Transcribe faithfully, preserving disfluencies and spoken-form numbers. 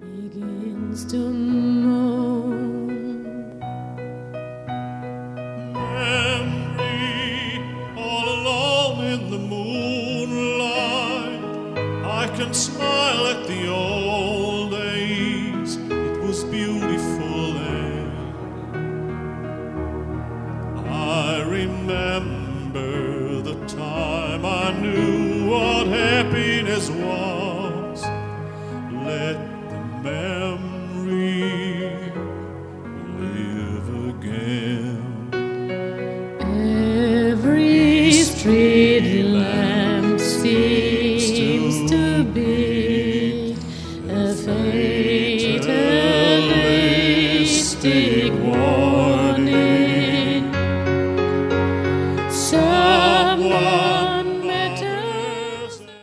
begins to moan. Memory, all alone in the moonlight, I can smile at the old days. It was beautiful then. I remember the time I knew what happiness was. Let the memory live again. Every street lamp seems to be